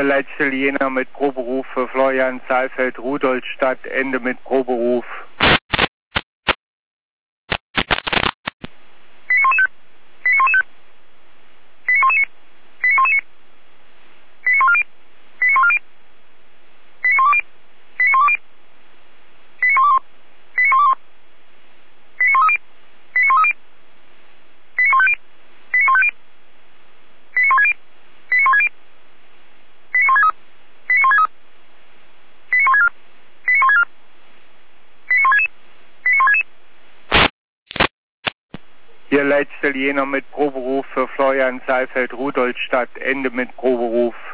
letzte Jena mit Proberuf für Florian Saalfeld, Rudolstadt, Ende mit Proberuf. Hier letzte Jena mit Proberuf für Florian Saalfeld, Rudolstadt, Ende mit Proberuf.